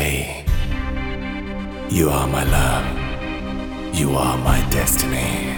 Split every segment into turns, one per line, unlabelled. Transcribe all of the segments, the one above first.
say, you are my love, you are my destiny.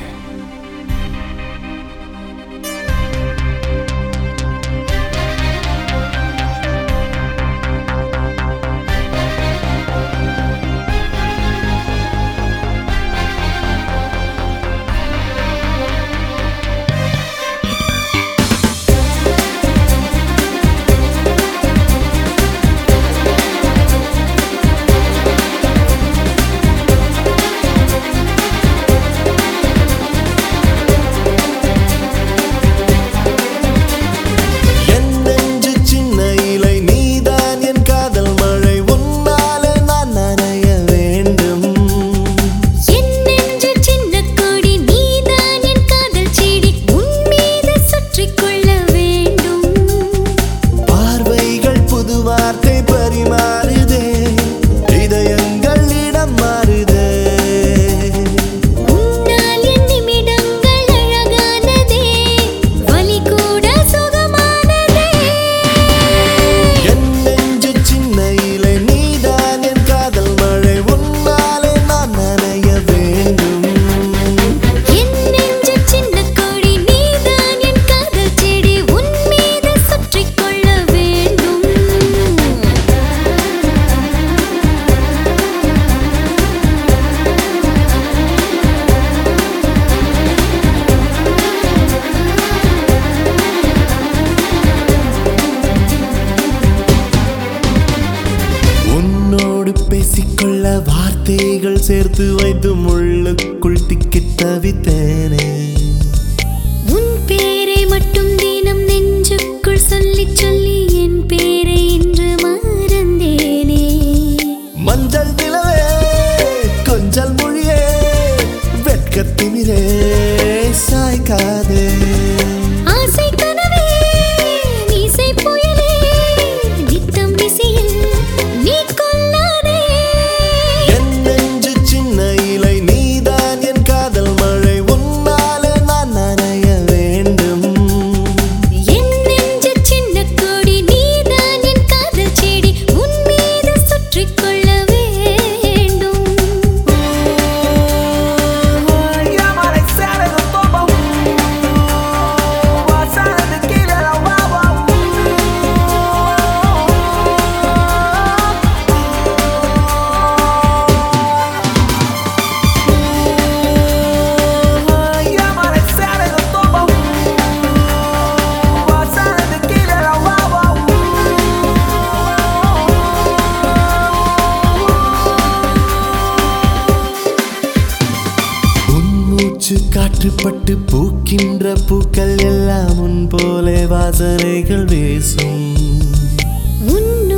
பேசிக்கொள்ள வார்த்தைகள் சேர்த்து வைத்து முள்ளுக்குள் திக்கித் தவித்தேனே.
உன் பேரை மட்டும் தினம் நெஞ்சுக்குள் சொல்லி சொல்லி என் பேரை இன்று மறந்தேனே.
மஞ்சள் நிலவே கொஞ்சல் மொழியே வெட்கத்திமிரே சாய்க்காதே.
ஆசை கனவே மீசை புயலே நித்தம் விசியில் நீ கொல்லாதே.
என் நெஞ்சு சின்ன இலை நீதான் என் காதல் மழை உன்னாலே நான் நனைய வேண்டும்.
என் நெஞ்சு சின்ன கொடி நீதான் என் காதல் செடி உன் மீது சுற்றிக் கொள்ள வேண்டும்.
காற்றுப்பட்டு பூக்கின்ற பூக்கள் எல்லாம் உன் போலே வாசனைகள் வீசும்.